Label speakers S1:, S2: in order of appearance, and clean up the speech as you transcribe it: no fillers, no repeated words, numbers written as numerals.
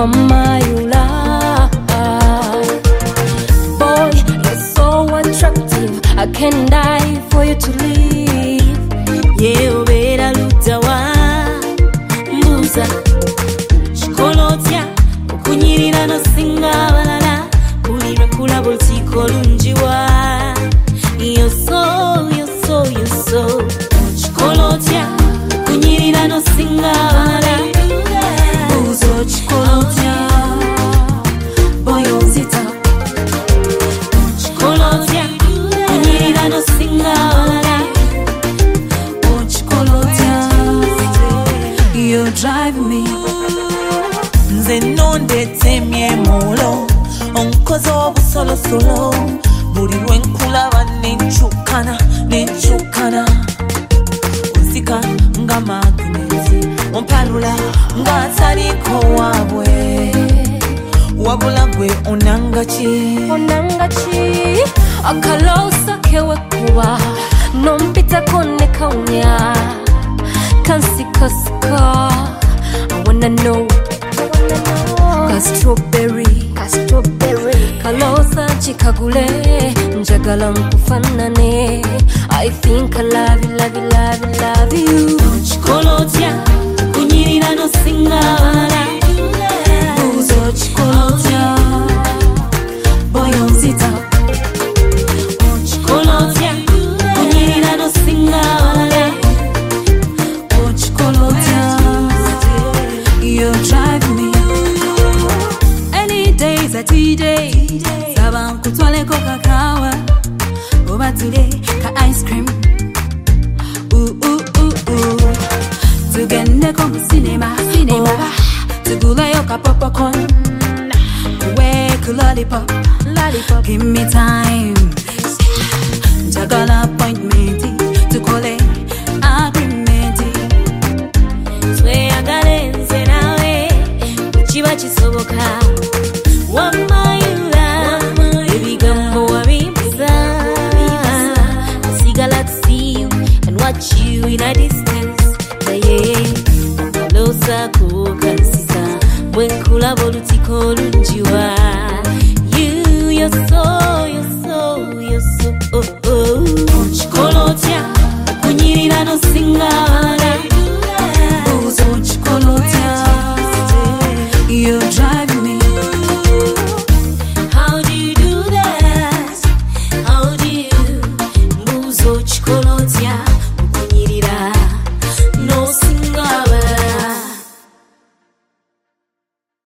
S1: wamayula. Boy, you're so attractive, I can die for you to leave. Yeah, obera lutawa mbuza chikolotia kunyirira no singa balala kulira kulabo tikolunjiwa. You're so chikolotia kunyirira no singa balala buzo chikolotia boyo zita chikolotia kunyirira no singa balala chikolotia. You drive me nze nonde temye molo onkozo busolo solo buli lwenkulaba nenchukana uzika nga magneti ompalula nga taliko wabwe wabula gwe onangachi akalosa kewe kuba nompita kone kaunya kansikasika. I wanna know ka strawberry kalosa chikagule njagala mkufanane. I think I love you. Chikolotia kunyirira no singala buzo chikolotia boyo nzita. Chikolotia kunyirira no singala chikolotia. You drive me. Any days at TJ Saban kutwale Coca-Cola Oba today ka ice cream. Tugende ko cinema Oba tugula yo ka popcorn. Wake lollipop give me time. Jagala appointment tukole agreement. Tweyagalenze nawe chiba chisoboka wamayula ebigambo wabimpiza. Sigala to see you and watch you in a distance. Losa kukansika bwenkulaba olutiko olunjiwa. You're so chikolotia kunyirira no singala buzo chikolotia. You drive me. How do you do that? How do you buzo chikolotia